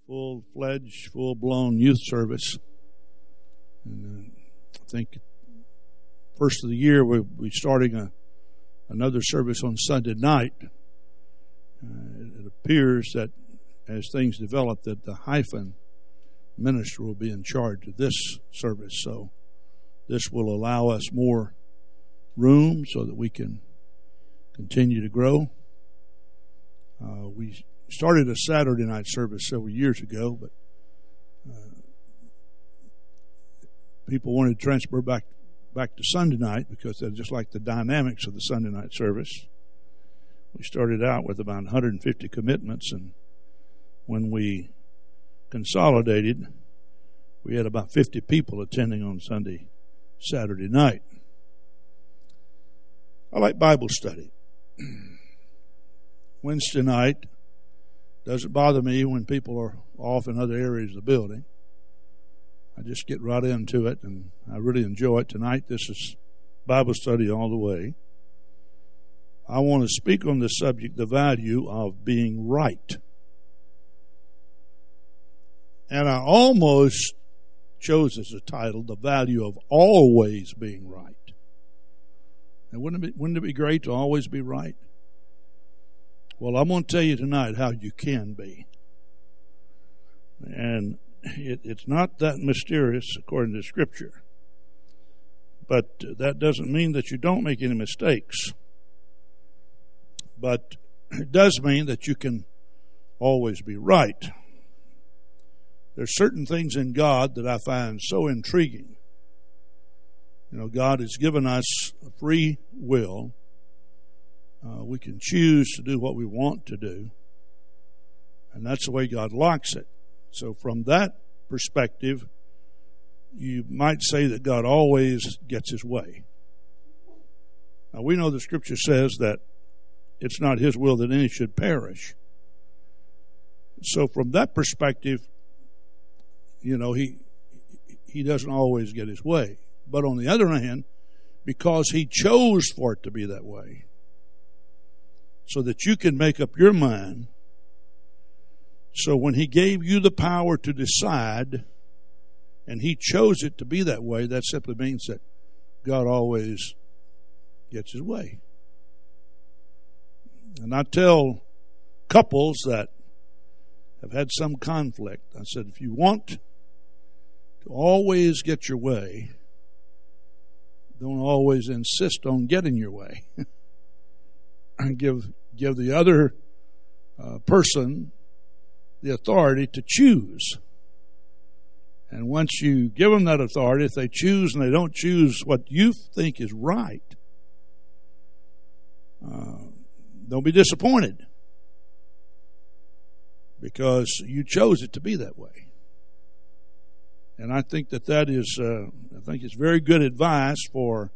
full-fledged, full-blown youth service. And I think first of the year we're starting another service on Sunday night. It appears that as things develop that the hyphen minister will be in charge of this service. So this will allow us more room so that we can continue to grow. We started a Saturday night service several years ago, but people wanted to transfer back to Sunday night because they just like the dynamics of the Sunday night service. We started out with about 150 commitments, and when we consolidated, we had about 50 people attending on Saturday night. I like Bible study. Wednesday night doesn't bother me when people are off in other areas of the building. I just get right into it, and I really enjoy it. Tonight, this is Bible study all the way. I want to speak on the subject, the value of being right. And I almost chose as a title, the value of always being right. And wouldn't it be great to always be right? Well, I'm going to tell you tonight how you can be. And it's not that mysterious according to Scripture. But that doesn't mean that you don't make any mistakes. But it does mean that you can always be right. There's certain things in God that I find so intriguing. You know, God has given us a free will. We can choose to do what we want to do. And that's the way God likes it. So from that perspective, you might say that God always gets His way. Now, we know the Scripture says that it's not His will that any should perish. So from that perspective, you know, He doesn't always get His way. But on the other hand, because He chose for it to be that way, so that you can make up your mind. So when He gave you the power to decide, and He chose it to be that way, that simply means that God always gets His way. And I tell couples that have had some conflict, I said, if you want to always get your way, don't always insist on getting your way. And give the other person the authority to choose. And once you give them that authority, if they choose and they don't choose what you think is right, don't be disappointed, because you chose it to be that way. And I think that is, I think it's very good advice for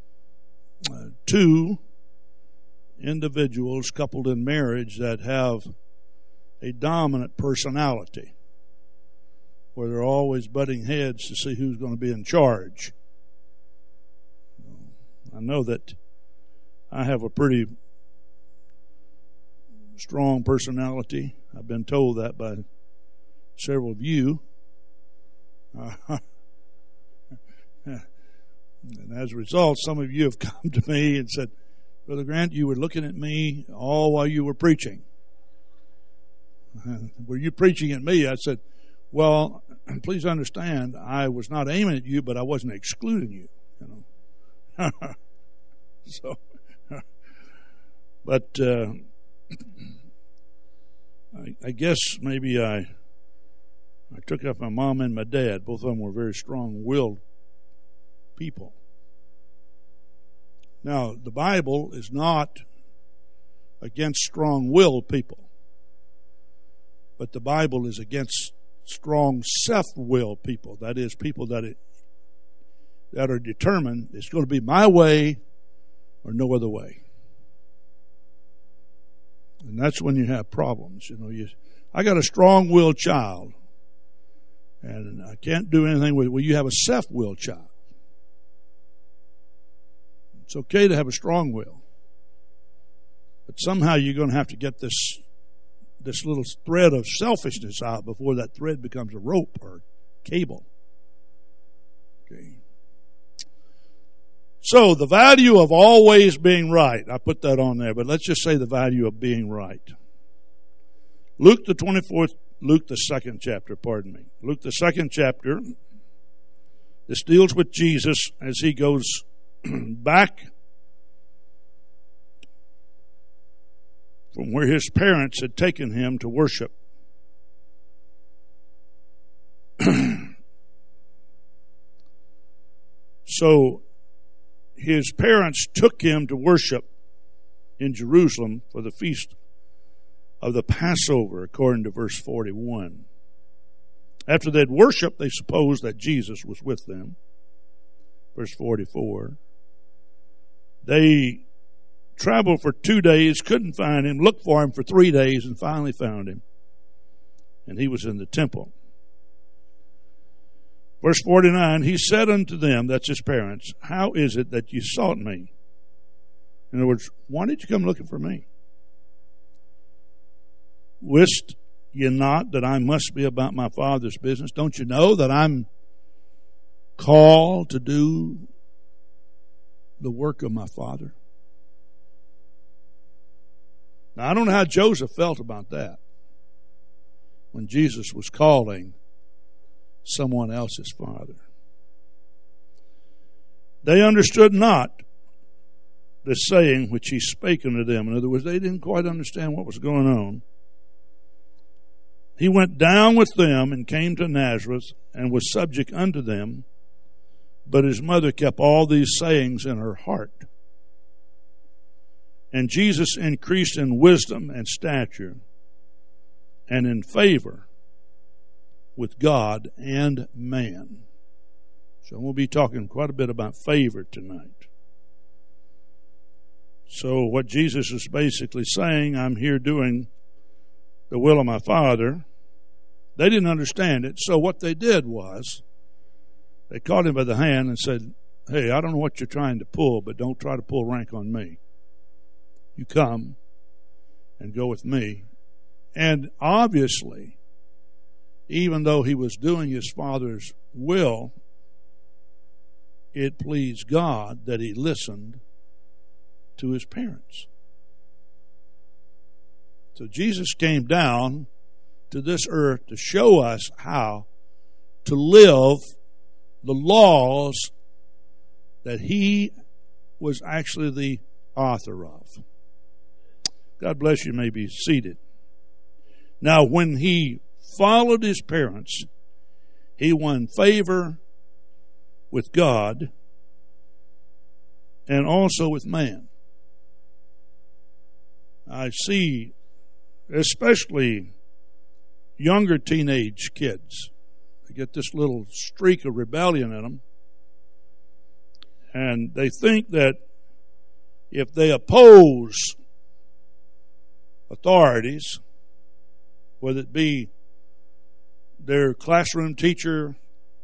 two individuals coupled in marriage that have a dominant personality, where they're always butting heads to see who's going to be in charge. I know that I have a pretty strong personality. I've been told that by several of you. And as a result, some of you have come to me and said, Brother Grant, you were looking at me all while you were preaching. Were you preaching at me? I said, well, please understand, I was not aiming at you, but I wasn't excluding you. You know. So, but I guess maybe I took up my mom and my dad. Both of them were very strong-willed people. Now, the Bible is not against strong-willed people, but the Bible is against strong self-willed people. That is, people that are determined it's going to be my way or no other way. And that's when you have problems. You know, I got a strong-willed child, and I can't do anything with it. Well, you have a self-willed child. It's okay to have a strong will, but somehow you're going to have to get this this little thread of selfishness out before that thread becomes a rope or cable. Okay. So the value of always being right. I put that on there, but let's just say the value of being right. Luke the 2nd chapter, Luke the 2nd chapter. This deals with Jesus as he goes back from where his parents had taken him to worship. So his parents took him to worship in Jerusalem for the feast of the Passover, according to verse 41. After they'd worshiped, they supposed that Jesus was with them. Verse 44. They traveled for 2 days, couldn't find him, looked for him for 3 days, and finally found him. And he was in the temple. Verse 49, he said unto them, that's his parents, how is it that you sought me? In other words, why did you come looking for me? Wist ye not that I must be about my Father's business? Don't you know that I'm called to do the work of my Father? Now, I don't know how Joseph felt about that when Jesus was calling someone else's father. They understood not the saying which he spake unto them. In other words, they didn't quite understand what was going on. He went down with them and came to Nazareth and was subject unto them, but his mother kept all these sayings in her heart. And Jesus increased in wisdom and stature and in favor with God and man. So we'll be talking quite a bit about favor tonight. So what Jesus is basically saying, I'm here doing the will of my Father. They didn't understand it. So what they did was they caught him by the hand and said, hey, I don't know what you're trying to pull, but don't try to pull rank on me. You come and go with me. And obviously, even though he was doing his Father's will, it pleased God that he listened to his parents. So Jesus came down to this earth to show us how to live the laws that he was actually the author of. God bless you. You may be seated. Now, when he followed his parents, he won favor with God and also with man. I see, especially younger teenage kids, they get this little streak of rebellion in them, and they think that if they oppose authorities, whether it be their classroom teacher,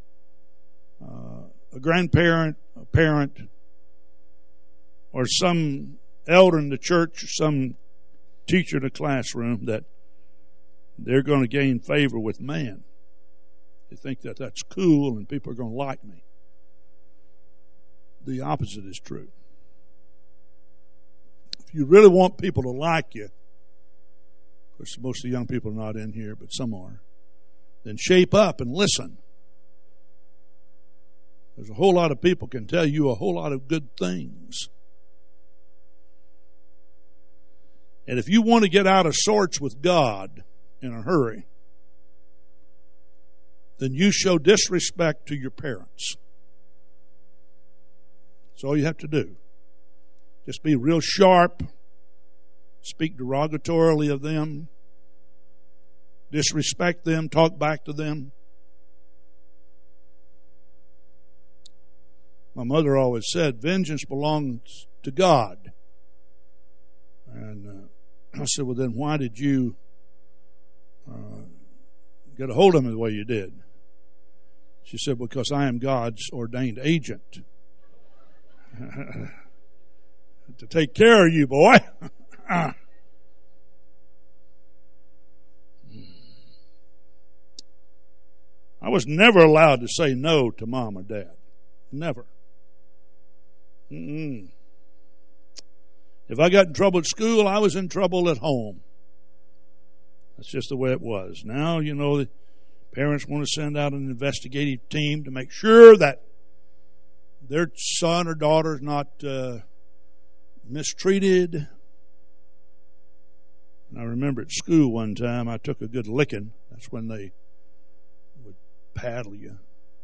a grandparent, a parent, or some elder in the church, or some teacher in the classroom, that they're going to gain favor with man. They think that that's cool and people are going to like me. The opposite is true. If you really want people to like you, of course, most of the young people are not in here, but some are, then shape up and listen. There's a whole lot of people can tell you a whole lot of good things. And if you want to get out of sorts with God in a hurry, then you show disrespect to your parents. That's all you have to do. Just be real sharp, speak derogatorily of them, disrespect them, talk back to them. My mother always said, vengeance belongs to God. And I said, well, then why did you get a hold of me the way you did? She said, because I am God's ordained agent to take care of you, boy. I was never allowed to say no to Mom or Dad. Never. If I got in trouble at school, I was in trouble at home. That's just the way it was. Now, the parents want to send out an investigative team to make sure that their son or daughter is not mistreated. And I remember at school one time I took a good licking. That's when they would paddle you.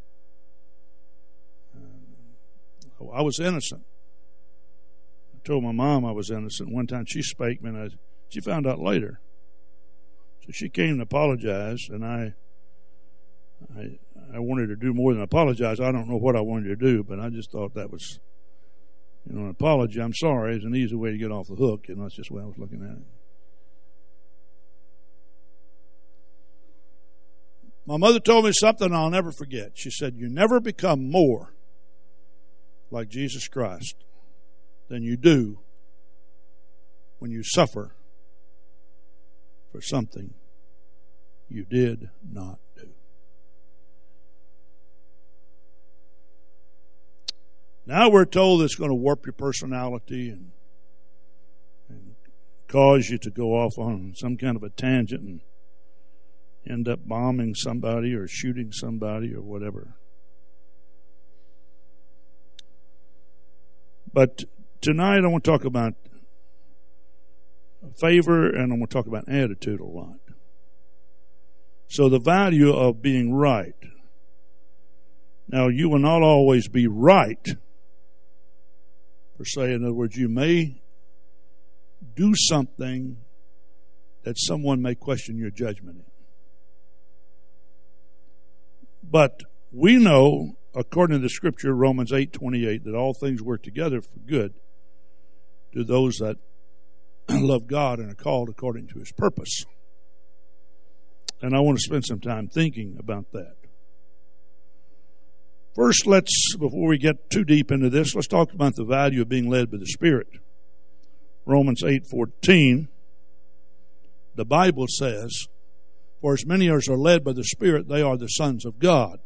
I was innocent. I told my mom I was innocent. One time she spanked me, and she found out later. So she came to apologize, and I wanted to do more than apologize. I don't know what I wanted to do, but I just thought that was, an apology. I'm sorry. It's an easy way to get off the hook. That's just the way I was looking at it. My mother told me something I'll never forget. She said, "You never become more like Jesus Christ than you do when you suffer for something you did not do." Now we're told it's going to warp your personality and cause you to go off on some kind of a tangent and end up bombing somebody or shooting somebody or whatever. But tonight I want to talk about favor, and I want to talk about attitude a lot. So the value of being right. Now, you will not always be right, per se. In other words, you may do something that someone may question your judgment in. But we know, according to the Scripture, Romans 8:28, that all things work together for good to those that love God and are called according to His purpose. And I want to spend some time thinking about that. First, before we get too deep into this, let's talk about the value of being led by the Spirit. Romans 8:14, the Bible says, "For as many as are led by the Spirit, they are the sons of God."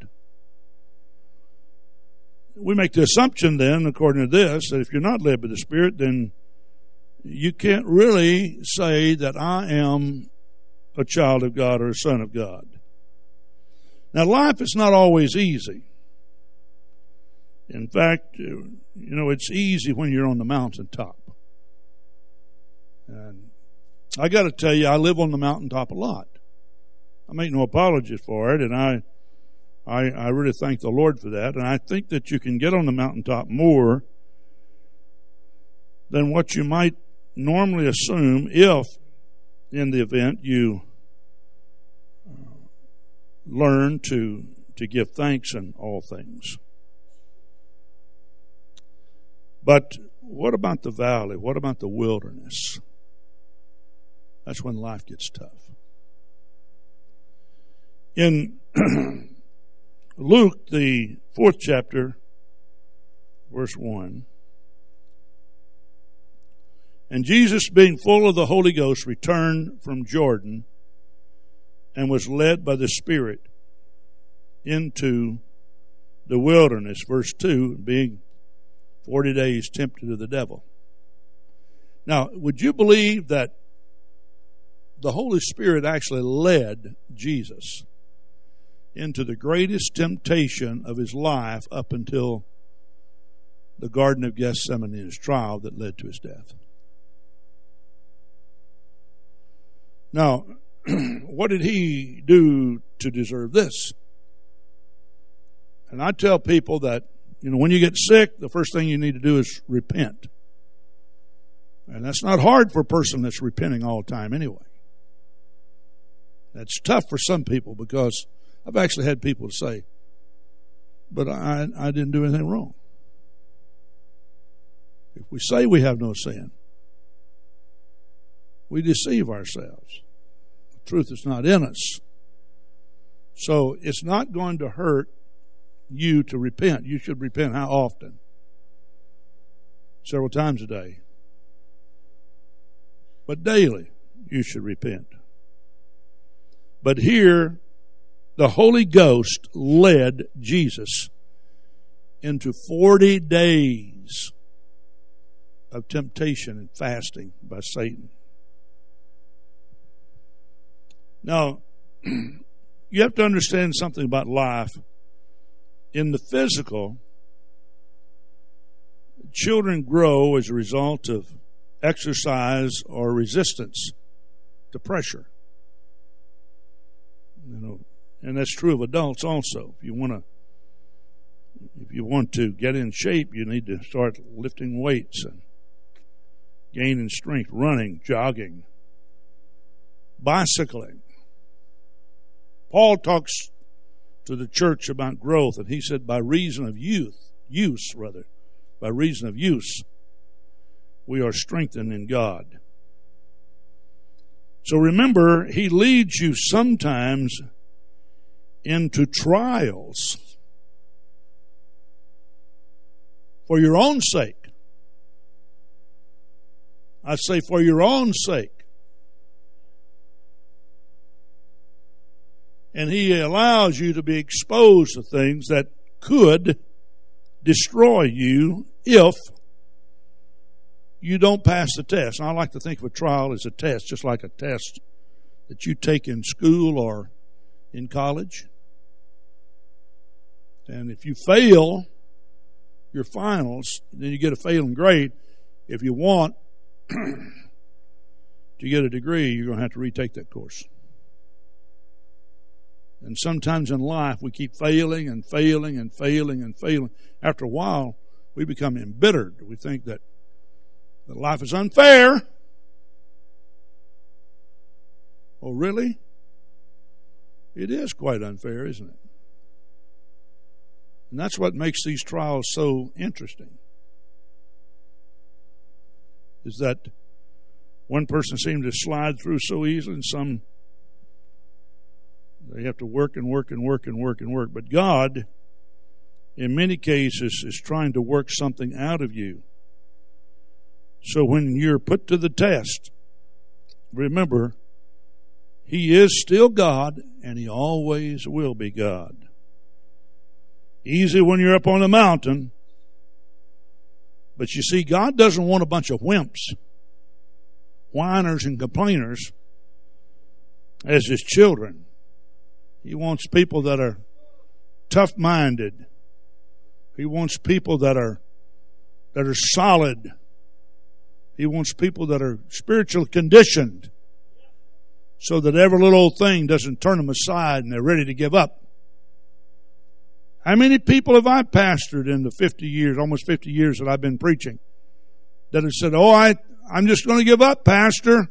We make the assumption then, according to this, that if you're not led by the Spirit, then you can't really say that I am a child of God or a son of God. Now, life is not always easy. In fact, it's easy when you're on the mountaintop. And I got to tell you, I live on the mountaintop a lot. I make no apology for it, and I really thank the Lord for that. And I think that you can get on the mountaintop more than what you might normally assume if, in the event, you learn to give thanks in all things. But what about the valley? What about the wilderness? That's when life gets tough. In Luke, the 4th chapter, verse 1, "And Jesus, being full of the Holy Ghost, returned from Jordan and was led by the Spirit into the wilderness." Verse 2, being 40 days tempted of the devil. Now, would you believe that the Holy Spirit actually led Jesus into the greatest temptation of his life up until the Garden of Gethsemane, his trial that led to his death? Now, what did he do to deserve this? And I tell people that, when you get sick, the first thing you need to do is repent. And that's not hard for a person that's repenting all the time anyway. That's tough for some people, because I've actually had people say, "But I didn't do anything wrong." If we say we have no sin, we deceive ourselves. The truth is not in us. So it's not going to hurt you to repent. You should repent how often? Several times a day. But daily you should repent. But here the Holy Ghost led Jesus into 40 days of temptation and fasting by Satan. Now, you have to understand something about life. In the physical, children grow as a result of exercise or resistance to pressure. And that's true of adults also. If you want to get in shape, you need to start lifting weights and gaining strength, running, jogging, bicycling. Paul talks to the church about growth, and he said by reason of use, we are strengthened in God. So remember, he leads you sometimes into trials for your own sake. I say for your own sake. And he allows you to be exposed to things that could destroy you if you don't pass the test. And I like to think of a trial as a test, just like a test that you take in school or in college. And if you fail your finals, then you get a failing grade. If you want to get a degree, you're going to have to retake that course. And sometimes in life, we keep failing and failing and failing and failing. After a while, we become embittered. We think that life is unfair. Oh, really? It is quite unfair, isn't it? And that's what makes these trials so interesting. Is that one person seems to slide through so easily, and some they have to work and work and work and work and work. But God, in many cases, is trying to work something out of you. So when you're put to the test, remember, He is still God, and He always will be God. Easy when you're up on the mountain. But you see, God doesn't want a bunch of wimps, whiners and complainers as His children. He wants people that are tough-minded. He wants people that are solid. He wants people that are spiritually conditioned so that every little thing doesn't turn them aside and they're ready to give up. How many people have I pastored in the 50 years, almost 50 years that I've been preaching, that have said, I'm just going to give up, Pastor.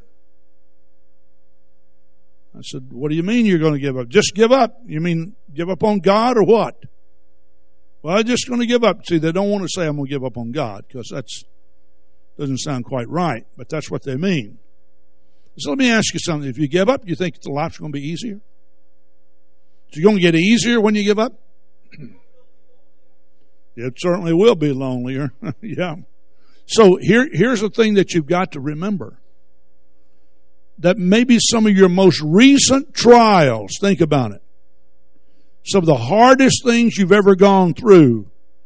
I said, what do you mean you're going to give up? Just give up. You mean give up on God or what? Well, I'm just going to give up. See, they don't want to say I'm going to give up on God because that doesn't sound quite right, but that's what they mean. So let me ask you something. If you give up, you think the life's going to be easier? Is it going to get easier when you give up? It certainly will be lonelier. Yeah. So here's the thing that you've got to remember. That maybe some of your most recent trials, think about it, some of the hardest things you've ever gone through,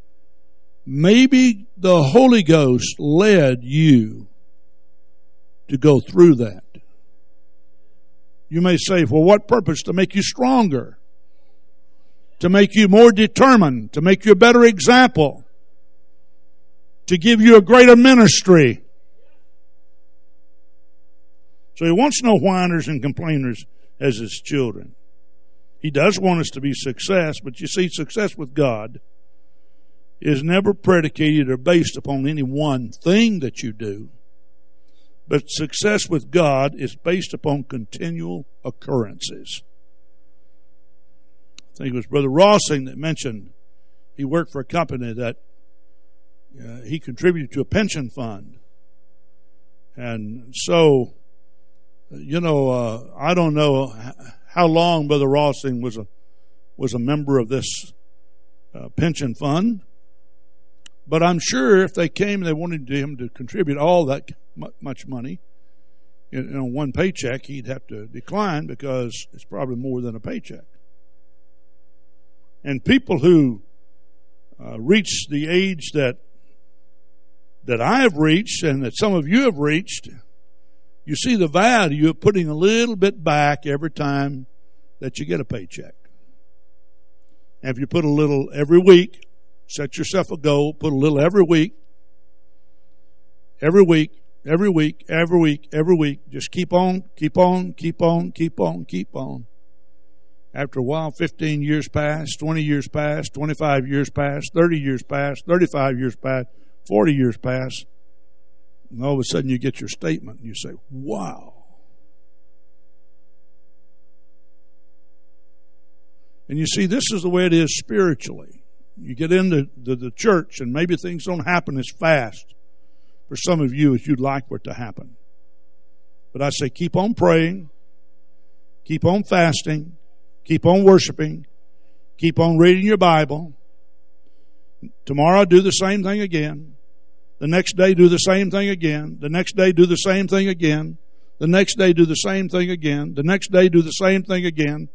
maybe the Holy Ghost led you to go through that. You may say, for what purpose? To make you stronger, to make you more determined, to make you a better example, to give you a greater ministry. So He wants no whiners and complainers as His children. He does want us to be success, but you see, success with God is never predicated or based upon any one thing that you do. But success with God is based upon continual occurrences. I think it was Brother Rossing that mentioned he worked for a company that he contributed to a pension fund. And so, I don't know how long Brother Rossing was a member of this pension fund, but I'm sure if they came and they wanted him to contribute all that much money in one paycheck, he'd have to decline because it's probably more than a paycheck. And people who reach the age that I have reached and that some of you have reached, you see the value of putting a little bit back every time that you get a paycheck. And if you put a little every week, set yourself a goal, put a little every week, just keep on. After a while, 15 years pass, 20 years pass, 25 years pass, 30 years pass, 35 years pass, 40 years pass, and all of a sudden you get your statement and you say, wow. And you see, this is the way it is spiritually. You get into the church and maybe things don't happen as fast for some of you as you'd like for it to happen. But I say keep on praying, keep on fasting, keep on worshiping, keep on reading your Bible. Tomorrow do the same thing again. The next day do the same thing again. The next day do the same thing again. The next day do the same thing again. The next day do the same thing again.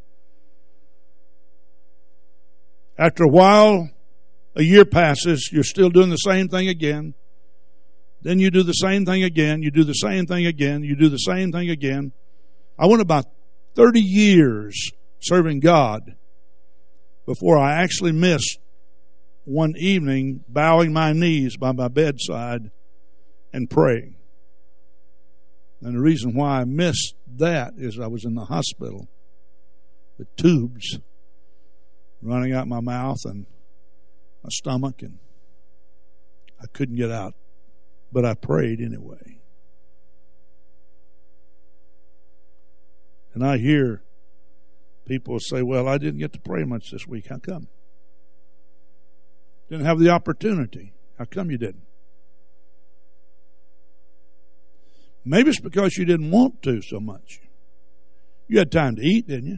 After a while, a year passes, you're still doing the same thing again. Then you do the same thing again. You do the same thing again. You do the same thing again. I went about 30 years serving God before I actually missed one evening bowing my knees by my bedside and praying. And the reason why I missed that is I was in the hospital with tubes running out my mouth and my stomach, and I couldn't get out. But I prayed anyway. And I hear people say, well, I didn't get to pray much this week. How come? Didn't have the opportunity. How come you didn't? Maybe it's because you didn't want to so much. You had time to eat, didn't you?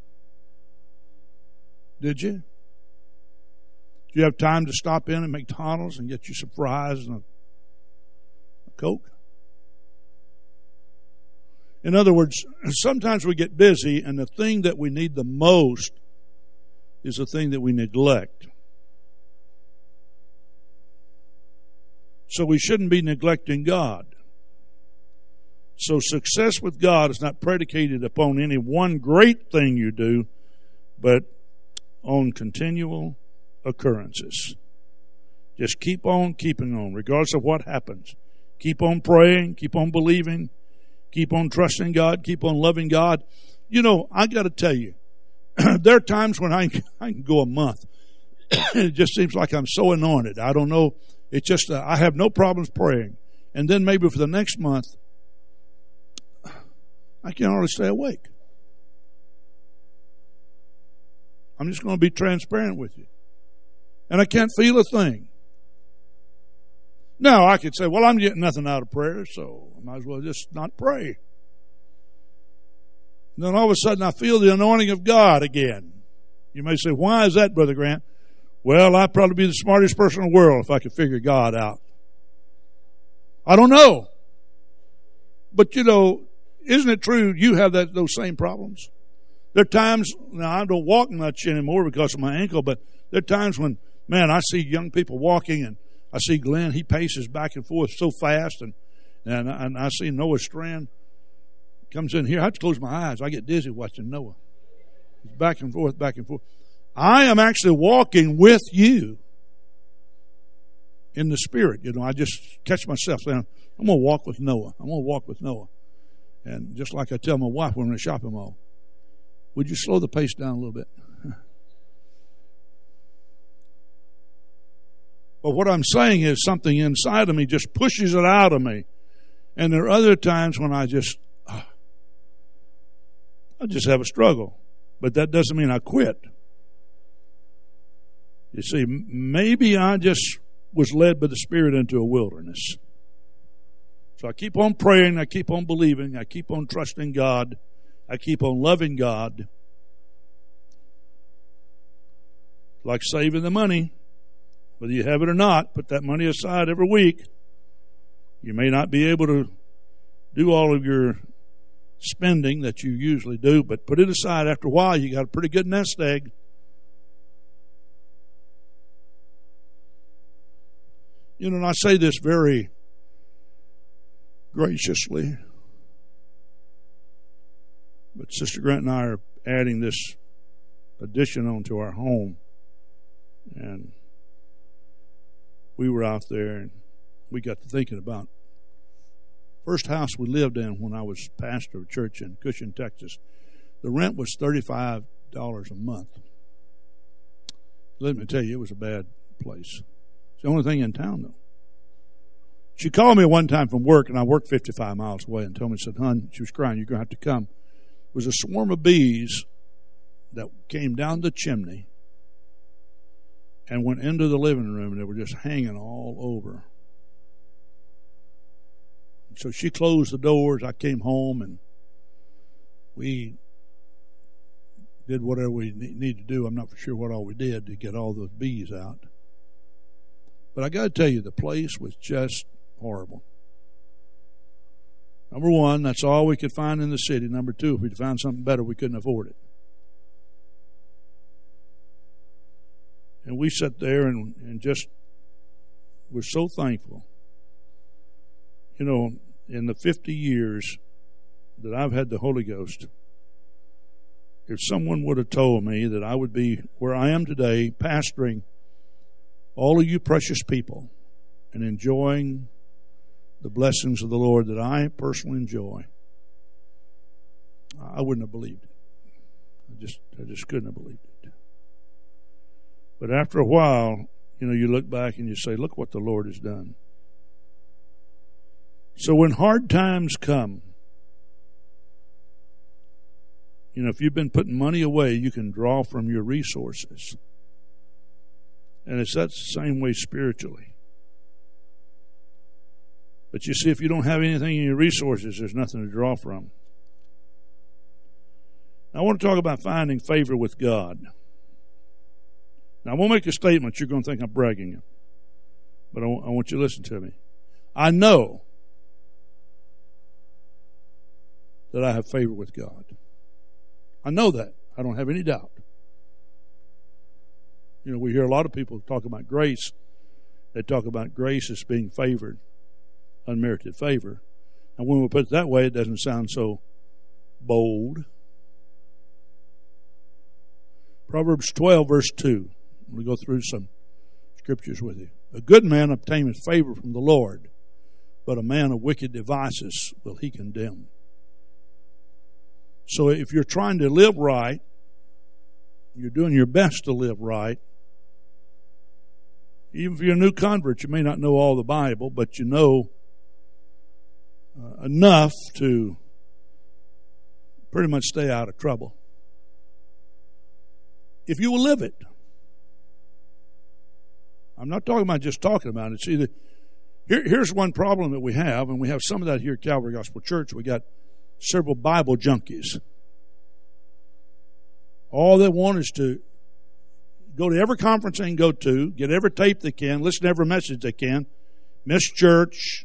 Did you? Did you have time to stop in at McDonald's and get you some fries and a Coke? In other words, sometimes we get busy and the thing that we need the most is the thing that we neglect. So we shouldn't be neglecting God. So success with God is not predicated upon any one great thing you do, but on continual occurrences. Just keep on keeping on, regardless of what happens. Keep on praying, keep on believing, keep on trusting God, keep on loving God. You know, I got to tell you, there are times when I can go a month. It just seems like I'm so anointed. I don't know. It's just I have no problems praying. And then maybe for the next month, I can't hardly stay awake. I'm just going to be transparent with you. And I can't feel a thing. Now, I could say, well, I'm getting nothing out of prayer, so I might as well just not pray. And then all of a sudden, I feel the anointing of God again. You may say, why is that, Brother Grant? Well, I'd probably be the smartest person in the world if I could figure God out. I don't know. But, you know, isn't it true you have those same problems? There are times, now I don't walk much anymore because of my ankle, but there are times when, man, I see young people walking and I see Glenn, he paces back and forth so fast, and I see Noah Strand comes in here. I have to close my eyes. I get dizzy watching Noah. He's back and forth, back and forth. I am actually walking with you in the Spirit. You know, I just catch myself saying, I'm going to walk with Noah. I'm going to walk with Noah. And just like I tell my wife when we're in the shopping mall, would you slow the pace down a little bit? But what I'm saying is something inside of me just pushes it out of me. And there are other times when I just have a struggle. But that doesn't mean I quit. You see, maybe I just was led by the Spirit into a wilderness. So I keep on praying, I keep on believing, I keep on trusting God, I keep on loving God. Like saving the money. Whether you have it or not, put that money aside every week. You may not be able to do all of your spending that you usually do, but put it aside. After a while, you got a pretty good nest egg. And I say this very graciously, but Sister Grant and I are adding this addition onto our home. And we were out there and we got to thinking about first house we lived in when I was pastor of a church in Cushing, Texas. The rent was $35 a month. Let me tell you, it was a bad place. It's the only thing in town, though. She called me one time from work, and I worked 55 miles away, and told me, said, "Hon," she was crying, "you're going to have to come." It was a swarm of bees that came down the chimney and went into the living room, and they were just hanging all over. So she closed the doors. I came home, and we did whatever we need to do. I'm not for sure what all we did to get all those bees out. But I got to tell you, the place was just horrible. Number one, that's all we could find in the city. Number two, if we'd found something better, we couldn't afford it. And we sat there and just were so thankful. In the 50 years that I've had the Holy Ghost, if someone would have told me that I would be where I am today, pastoring all of you precious people and enjoying the blessings of the Lord that I personally enjoy, I wouldn't have believed it. I just couldn't have believed it. But after a while, you look back and you say, look what the Lord has done. So when hard times come, if you've been putting money away, you can draw from your resources. And that's the same way spiritually. But you see, if you don't have anything in your resources, there's nothing to draw from. Now, I want to talk about finding favor with God. Now, I won't make a statement. You're going to think I'm bragging you. But I want you to listen to me. I know that I have favor with God. I know that. I don't have any doubt. We hear a lot of people talk about grace. They talk about grace as being favored, unmerited favor. And when we put it that way, it doesn't sound so bold. Proverbs 12, verse 2. We'll go through some scriptures with you. A good man obtaineth favor from the Lord, but a man of wicked devices will he condemn. So if you're trying to live right, you're doing your best to live right. Even if you're a new convert, you may not know all the Bible, but you know enough to pretty much stay out of trouble. If you will live it. I'm not talking about just talking about it. See, here's one problem that we have, and we have some of that here at Calvary Gospel Church. We got several Bible junkies. All they want is to go to every conference they can go to, get every tape they can, listen to every message they can, miss church,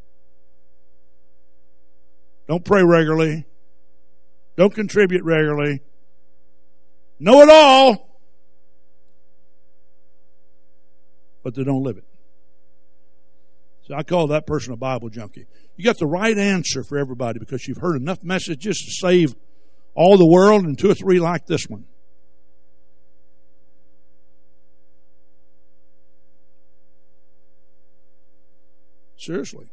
don't pray regularly, don't contribute regularly, know it all, but they don't live it. So I call that person a Bible junkie. You got the right answer for everybody because you've heard enough messages to save all the world and 2 or 3 like this one. Seriously.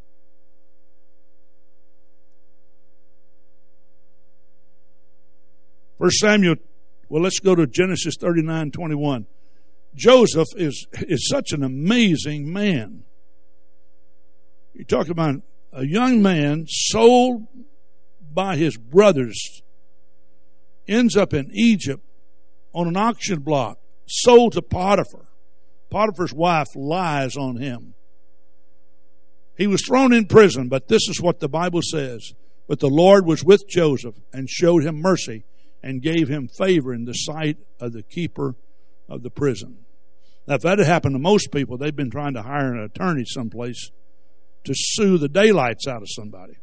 First Samuel, let's go to Genesis 39:21. Joseph is such an amazing man. You talk about a young man sold by his brothers, ends up in Egypt on an auction block, sold to Potiphar. Potiphar's wife lies on him. He was thrown in prison, but this is what the Bible says. But the Lord was with Joseph and showed him mercy and gave him favor in the sight of the keeper of the prison. Now, if that had happened to most people, they've been trying to hire an attorney someplace to sue the daylights out of somebody.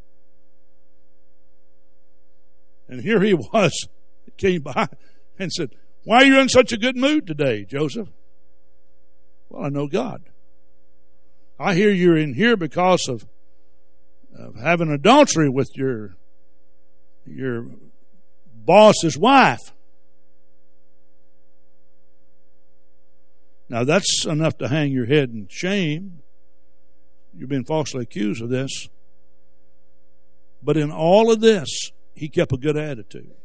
And here he was, came by and said, "Why are you in such a good mood today, Joseph?" "Well, I know God." I hear you're in here because of having adultery with your boss's wife. Now that's enough to hang your head in shame. You've been falsely accused of this. But in all of this, he kept a good attitude.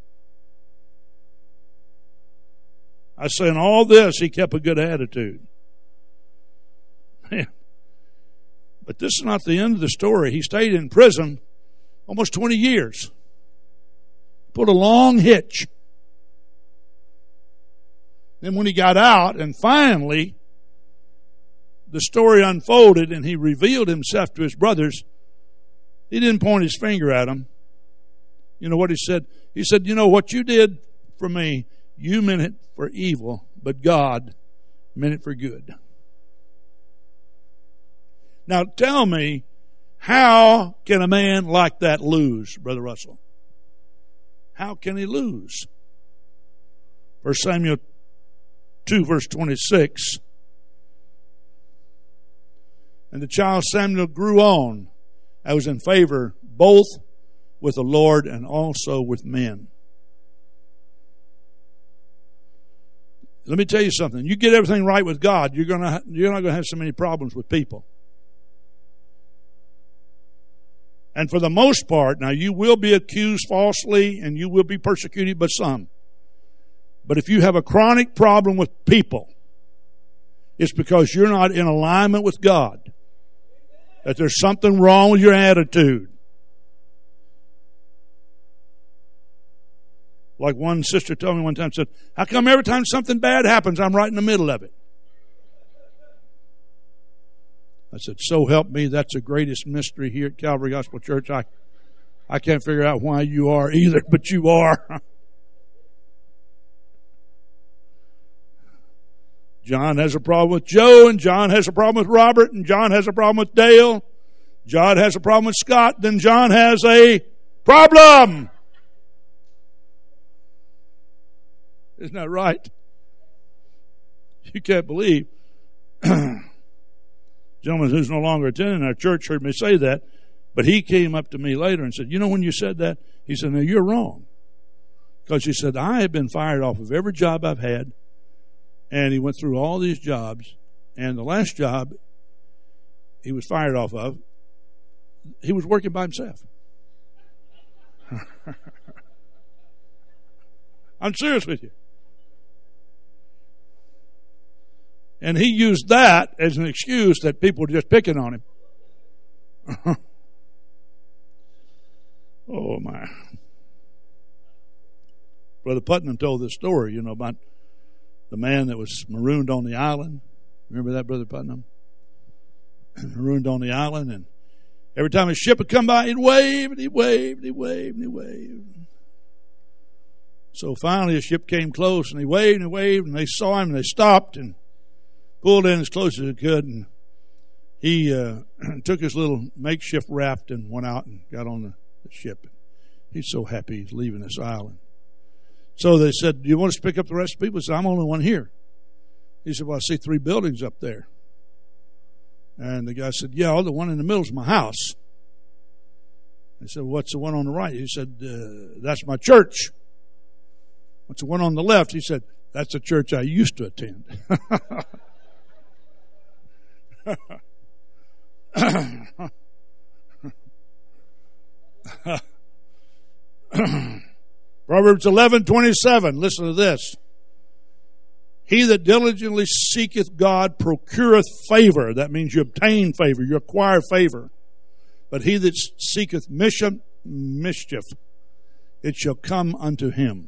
I say in all this, he kept a good attitude. Man. But this is not the end of the story. He stayed in prison almost 20 years. Put a long hitch. Then when he got out and finally the story unfolded and he revealed himself to his brothers, he didn't point his finger at them. You know what he said? He said, you know what you did for me, you meant it for evil, but God meant it for good. Now tell me, how can a man like that lose, Brother Russell? How can he lose? 1 Samuel 2 verse 26. And the child Samuel grew on. I was in favor both with the Lord and also with men. Let me tell you something. You get everything right with God, you're not going to have so many problems with people. And for the most part, now you will be accused falsely and you will be persecuted by some. But if you have a chronic problem with people, it's because you're not in alignment with God. That there's something wrong with your attitude. Like one sister told me one time, said, how come every time something bad happens, I'm right in the middle of it? I said, so help me, that's the greatest mystery here at Calvary Gospel Church. I can't figure out why you are either, but you are. John has a problem with Joe, and John has a problem with Robert, and John has a problem with Dale. John has a problem with Scott, then John has a problem. Isn't that right? You can't believe. Gentleman who's no longer attending our church heard me say that, but he came up to me later and said, you know when you said that? He said, no, you're wrong. Because he said, I have been fired off of every job I've had, and he went through all these jobs, and the last job he was fired off of, he was working by himself. I'm serious with you. And he used that as an excuse that people were just picking on him. Oh, my. Brother Putnam told this story, about the man that was marooned on the island. Remember that, Brother Putnam? Marooned on the island, and every time his ship would come by, he'd wave, and he'd wave, and he'd wave, and he'd wave. So finally his ship came close, and he waved, and they saw him, and they stopped, and pulled in as close as he could, and he took his little makeshift raft and went out and got on the ship. He's so happy he's leaving this island. So they said, do you want us to pick up the rest of the people? He said, I'm the only one here. He said, well, I see 3 buildings up there. And the guy said, yeah, the one in the middle is my house. I said, what's the one on the right? He said, that's my church. What's the one on the left? He said, that's a church I used to attend. Proverbs 11:27. Listen to this. He that diligently seeketh God procureth favor. That means you obtain favor, you acquire favor. But he that seeketh mischief, it shall come unto him.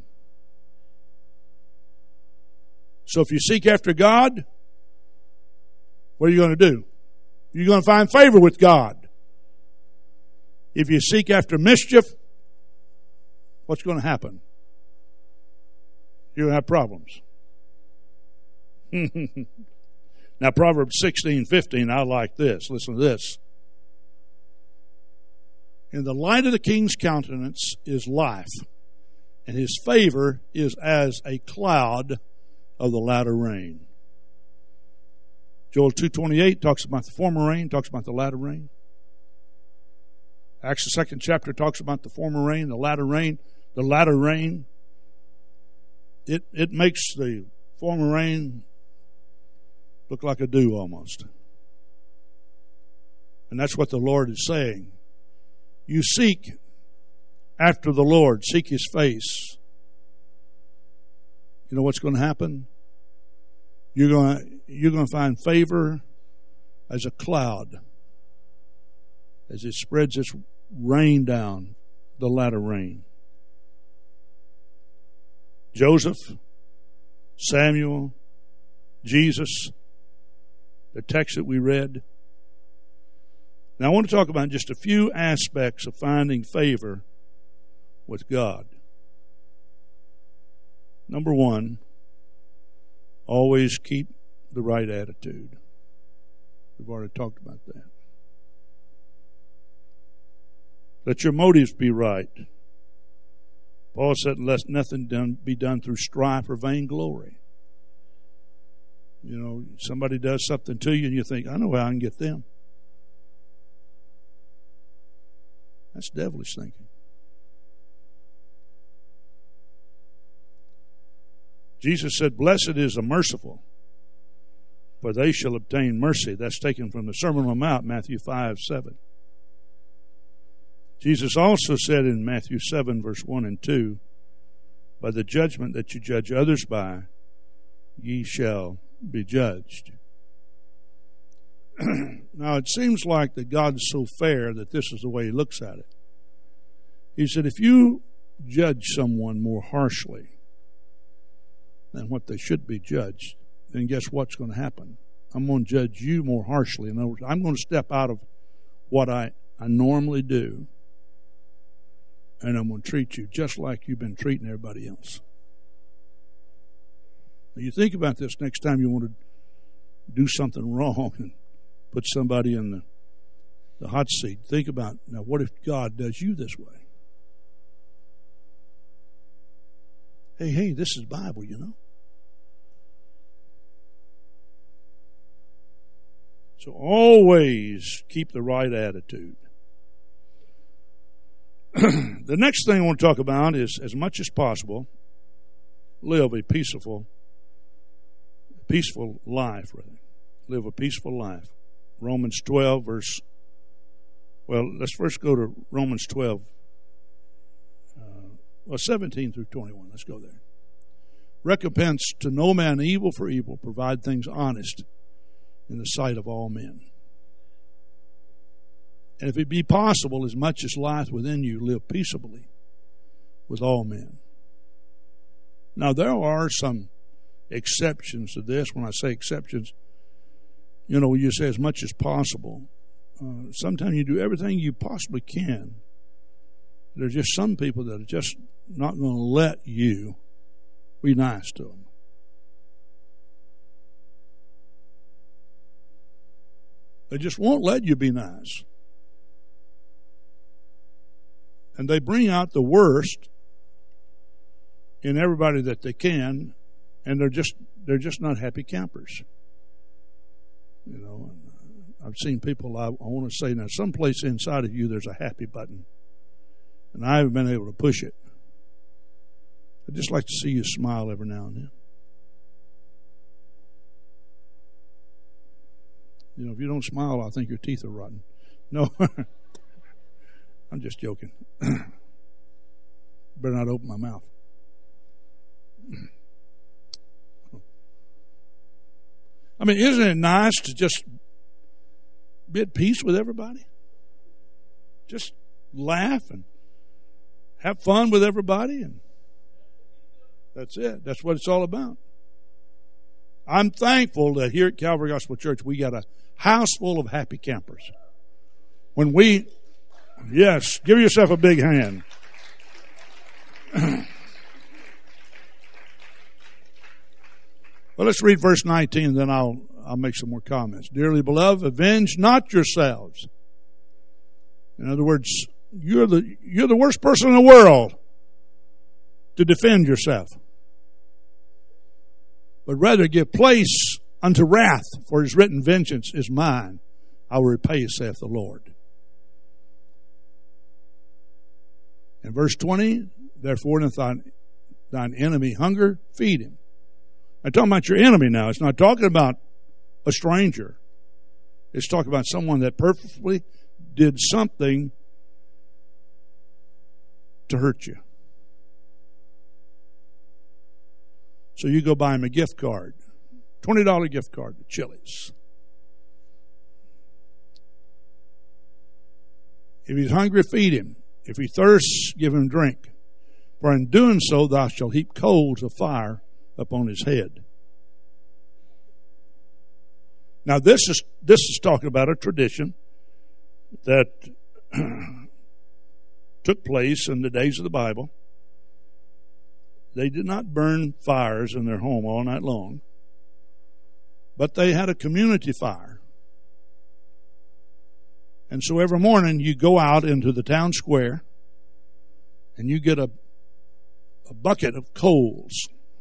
So if you seek after God, what are you going to do? You're going to find favor with God. If you seek after mischief, what's going to happen? You're going to have problems. Now, Proverbs 16:15, I like this. Listen to this. In the light of the king's countenance is life, and his favor is as a cloud of the latter rain. Joel 2:28 talks about the former rain, talks about the latter rain. Acts the 2nd chapter talks about the former rain, the latter rain. The latter rain, it makes the former rain look like a dew almost. And that's what the Lord is saying. You seek after the Lord, seek His face. You know what's going to happen? You're going to find favor as a cloud as it spreads its rain down, the latter rain. Joseph, Samuel, Jesus, the text that we read. Now I want to talk about just a few aspects of finding favor with God. Number one, always keep the right attitude. We've already talked about that. Let your motives be right. Paul said, let nothing be done through strife or vainglory. You know, somebody does something to you and you think, I know how I can get them. That's devilish thinking. Jesus said, blessed is the merciful, for they shall obtain mercy. That's taken from the Sermon on the Mount, Matthew 5:7. Jesus also said in Matthew 7, verse 1 and 2, by the judgment that you judge others by, ye shall be judged. Now, it seems like that God is so fair that this is the way He looks at it. He said, if you judge someone more harshly than what they should be judged, then guess what's going to happen? I'm going to judge you more harshly. In other words, I'm going to step out of what I normally do, and I'm going to treat you just like you've been treating everybody else. Now, you think about this next time you want to do something wrong and put somebody in the hot seat. Think about, now, what if God does you this way? Hey, this is Bible, you know. So always keep the right attitude. The next thing I want to talk about is, as much as possible, live a peaceful life, rather. Live a peaceful life. Romans 12, verse... Well, let's first go to Romans 12, 17 through 21. Let's go there. Recompense to no man evil for evil. Provide things honest in the sight of all men. And if it be possible, as much as lieth within you, live peaceably with all men. Now, there are some exceptions to this. When I say exceptions, you know, you say as much as possible. Sometimes you do everything you possibly can. There's just some people that are just not going to let you be nice to them. They just won't let you be nice. And they bring out the worst in everybody that they can, and they're just not happy campers. You know, I've seen people, I want to say now, someplace inside of you there's a happy button, and I haven't been able to push it. I'd just like to see you smile every now and then. You know, if you don't smile, I think your teeth are rotten. No, I'm just joking. Better not open my mouth. I mean, isn't it nice to just be at peace with everybody? Just laugh and have fun with everybody, and that's it. That's what it's all about. I'm thankful that here at Calvary Gospel Church we got a house full of happy campers. Yes, give yourself a big hand. Well, let's read verse 19, and then I'll make some more comments. Dearly beloved, avenge not yourselves. In other words, you're the worst person in the world to defend yourself. But rather give place unto wrath, for it is written, vengeance is mine, I will repay, saith the Lord. In verse 20, therefore, if thine enemy hunger, feed him. I'm talking about your enemy now. It's not talking about a stranger. It's talking about someone that purposefully did something to hurt you. So you go buy him a gift card, $20 gift card to Chili's. If he's hungry, feed him. If he thirsts, give him drink. For in doing so, thou shalt heap coals of fire upon his head. Now, this is talking about a tradition that took place in the days of the Bible. They did not burn fires in their home all night long, but they had a community fire. And so every morning you go out into the town square and you get a bucket of coals.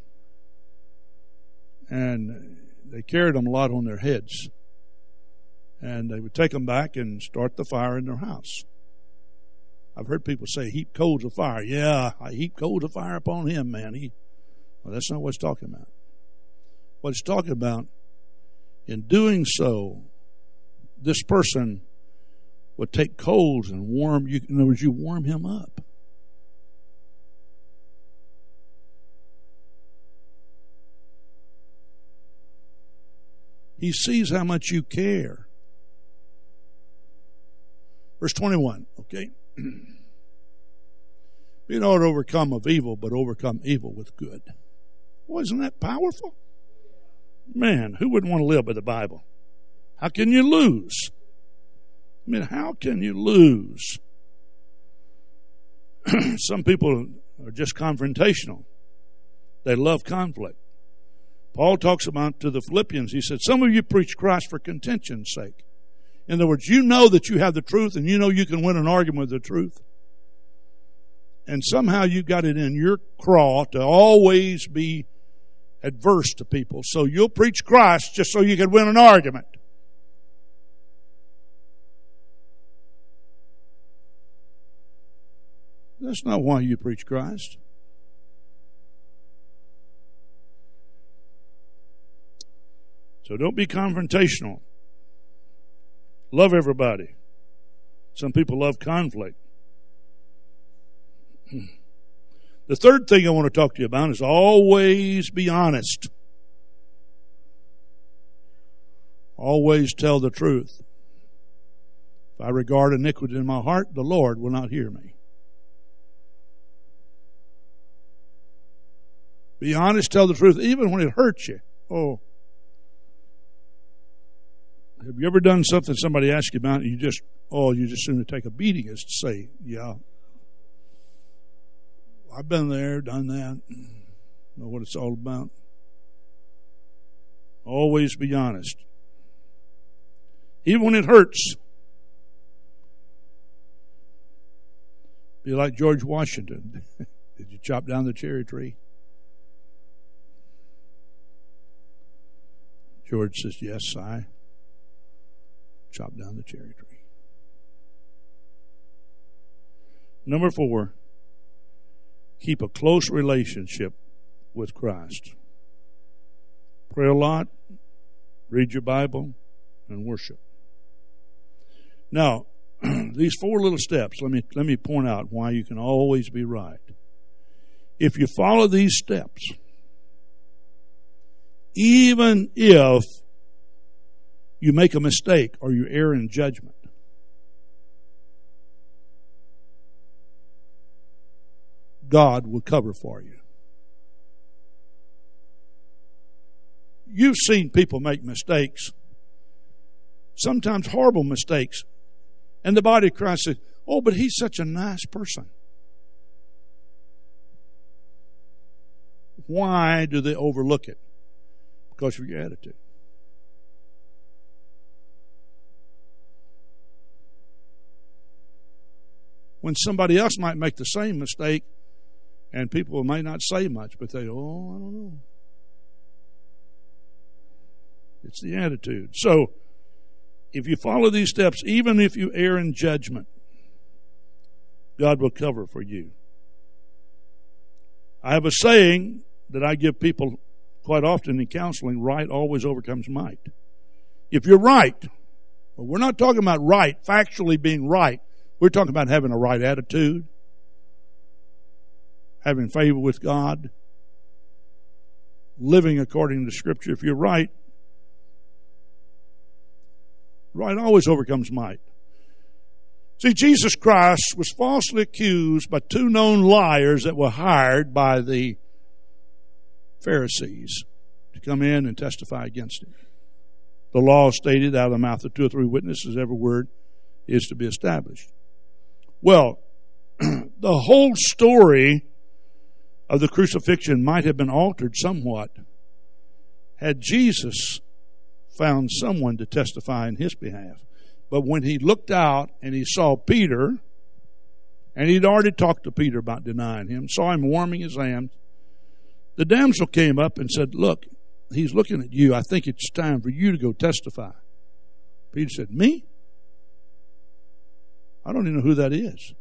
And they carried them a lot on their heads. And they would take them back and start the fire in their house. I've heard people say, heap coals of fire. Yeah, I heap coals of fire upon him, man. Well, that's not what it's talking about. What it's talking about, in doing so, this person would take coals and warm you. In other words, you warm him up. He sees how much you care. Verse 21, okay? Be not overcome of evil, but overcome evil with good. Boy, isn't that powerful? Man, who wouldn't want to live by the Bible? How can you lose? I mean, how can you lose? Some people are just confrontational. They love conflict. Paul talks about to the Philippians, he said, some of you preach Christ for contention's sake. In other words, you know that you have the truth and you know you can win an argument with the truth. And somehow you got it in your craw to always be adverse to people. So you'll preach Christ just so you can win an argument. That's not why you preach Christ. So don't be confrontational. Love everybody. Some people love conflict. The third thing I want to talk to you about is always be honest. Always tell the truth. If I regard iniquity in my heart, the Lord will not hear me. Be honest, tell the truth, even when it hurts you. Oh. Have you ever done something somebody asked you about and you just soon to take a beating as to say, yeah, I've been there, done that, know what it's all about. Always be honest. Even when it hurts. Be like George Washington. Did you chop down the cherry tree? George says, yes, I chopped down the cherry tree. Number 4, keep a close relationship with Christ. Pray a lot, read your Bible, and worship. Now, these 4 little steps, let me point out why you can always be right. If you follow these steps, even if you make a mistake or you err in judgment, God will cover for you. You've seen people make mistakes, sometimes horrible mistakes, and the body of Christ says, oh, but he's such a nice person. Why do they overlook it? Because of your attitude. When somebody else might make the same mistake, and people may not say much, but they, oh, I don't know. It's the attitude. So, if you follow these steps, even if you err in judgment, God will cover for you. I have a saying that I give people quite often in counseling: right always overcomes might. If you're right, well, we're not talking about right, factually being right. We're talking about having a right attitude, having favor with God, living according to Scripture. If you're right, right always overcomes might. See, Jesus Christ was falsely accused by two known liars that were hired by the Pharisees to come in and testify against him. The law stated, out of the mouth of two or three witnesses, every word is to be established. Well, the whole story of the crucifixion might have been altered somewhat had Jesus found someone to testify in his behalf. But when he looked out and he saw Peter, and he'd already talked to Peter about denying him, saw him warming his hands, the damsel came up and said, "Look, he's looking at you. I think it's time for you to go testify." Peter said, "Me? I don't even know who that is."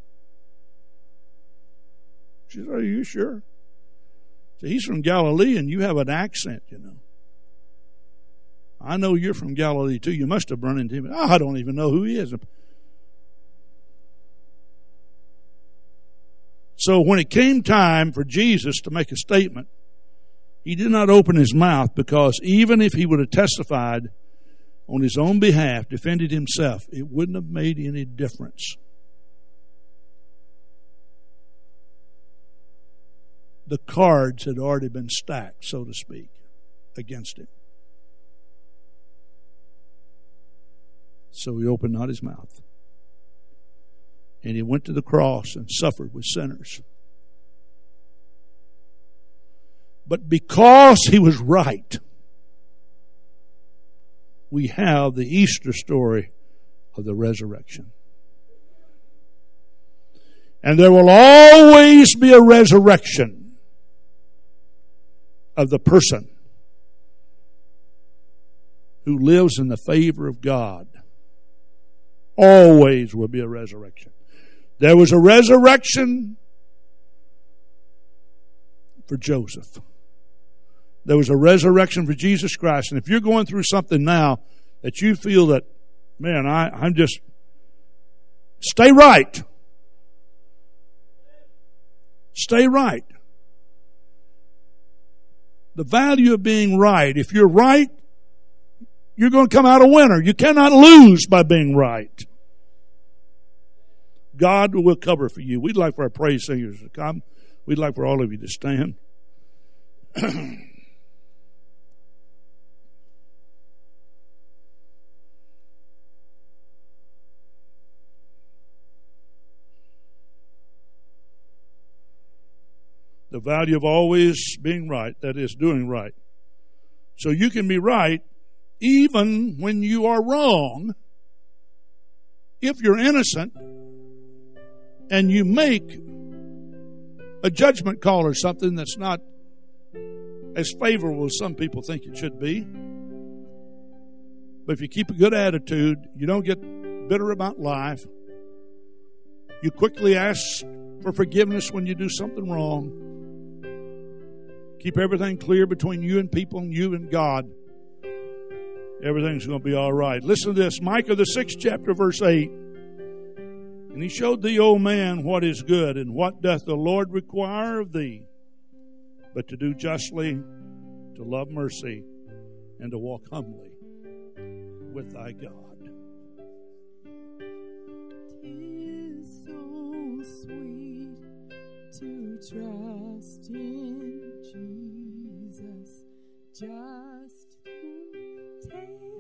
She said, "Are you sure?" So he's from Galilee and you have an accent, you know. "I know you're from Galilee too. You must have run into him." "Oh, I don't even know who he is." So when it came time for Jesus to make a statement, he did not open his mouth, because even if he would have testified on his own behalf, defended himself, it wouldn't have made any difference. The cards had already been stacked, so to speak, against him. So he opened not his mouth. And he went to the cross and suffered with sinners. But because he was right, we have the Easter story of the resurrection. And there will always be a resurrection of the person who lives in the favor of God. Always will be a resurrection. There was a resurrection for Joseph. There was a resurrection for Jesus Christ. And if you're going through something now that you feel that, man, I'm just, stay right. Stay right. The value of being right. If you're right, you're going to come out a winner. You cannot lose by being right. God will cover for you. We'd like for our praise singers to come. We'd like for all of you to stand. The value of always being right, that is, doing right. So you can be right even when you are wrong, if you're innocent and you make a judgment call or something that's not as favorable as some people think it should be. But if you keep a good attitude, you don't get bitter about life. You quickly ask for forgiveness when you do something wrong. Keep everything clear between you and people and you and God. Everything's going to be all right. Listen to this. Micah, the 6th chapter, verse 8. And he showed thee, O man, what is good, and what doth the Lord require of thee, but to do justly, to love mercy, and to walk humbly with thy God. 'Tis so sweet to trust in Jesus, just to take